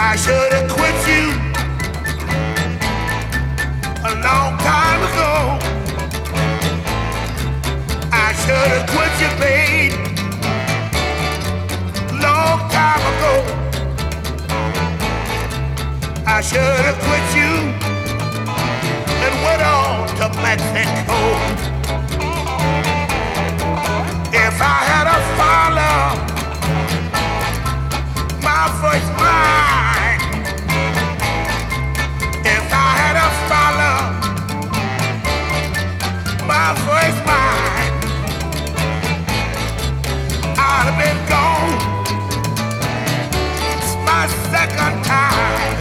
I should have quit you a long time ago. I should have quit you, babe, long time ago. I should have quit you and went on to Mexico. If I had a follow my first mind, if I had a follow my first mind, I'd have been gone. It's my second time.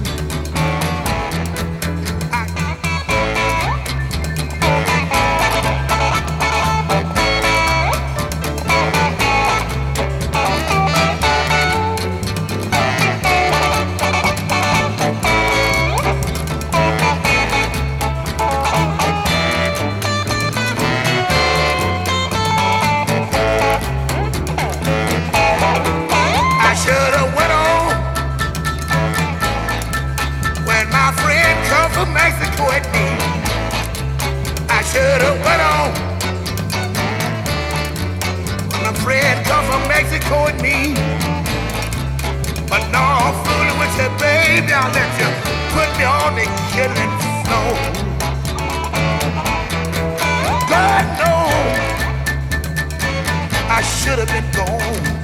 Mexico at me, I should have went on. My friend come from Mexico at me, but no, I'm fooling with you, baby. I'll let you put me on the killing floor. God knows I should have been gone.